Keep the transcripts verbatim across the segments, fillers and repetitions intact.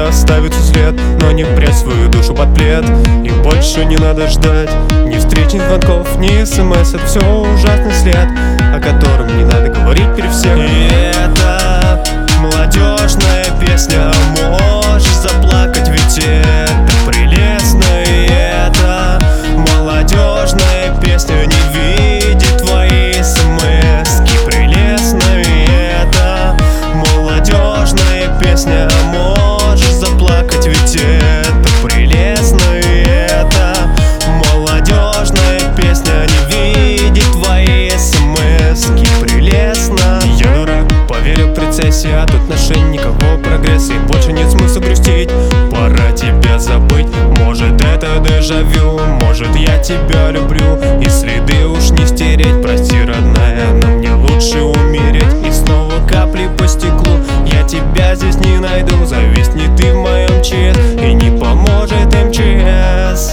оставит след, но не прячь свою душу под плед. И больше не надо ждать ни встреч, ни звонков, ни смс. Это все ужасный след, о котором не надо говорить при всех. И это молодежная песня, можешь заплакать, ведь это прелестно. И это молодежная песня, не видит твои смс-ки, прелестно. И это молодежная песня, можешь заплакать, ведь это прелестно. И это молодежная песня, не видит твои смс-ки, прелестно. Я дурак, поверил в прецессии от отношений, никакого прогресса, и больше нет смысла грустить. Пора тебя забыть, может это дежавю, может я тебя люблю, и следы уж не стереть. Прости, родная, но мне лучше умереть. И снова капли по стеклу, я тебя здесь не найду. Зависни ты в моем ЧС, и не поможет эм че эс.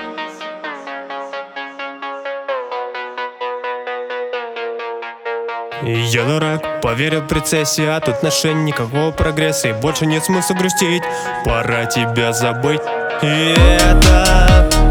И я дурак, поверил в прецессии от отношений, никакого прогресса, и больше нет смысла грустить. Пора тебя забыть. И это